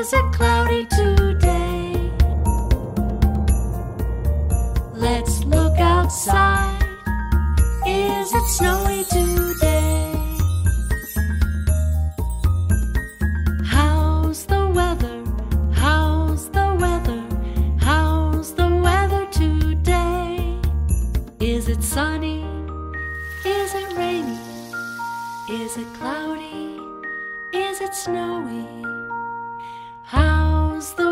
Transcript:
Is it cloudy today? Let's look outside. Is it snowy today? How's the weather? How's the weather? How's the weather today? Is it sunny? Is it rainy? Is it cloudy? Is it snowy? How's the